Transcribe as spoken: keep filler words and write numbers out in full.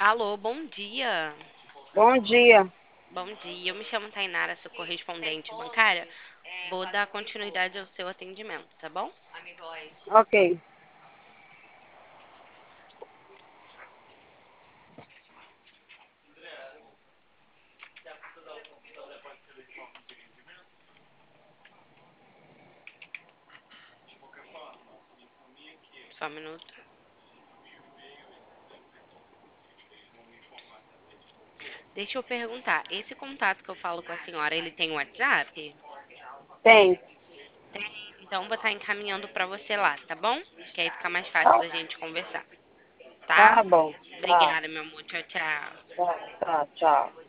Alô, bom dia. Bom dia. Bom dia, eu me chamo Tainara, sou correspondente bancária. Vou dar continuidade ao seu atendimento, tá bom? Ok. Só um minuto. Deixa eu perguntar, esse contato que eu falo com a senhora, ele tem WhatsApp? Tem. Então vou estar encaminhando para você lá, tá bom? Que aí fica mais fácil Tá, da gente conversar, tá? tá bom. Tá, Obrigada, meu amor. Tchau, tchau. tá, tá, tchau.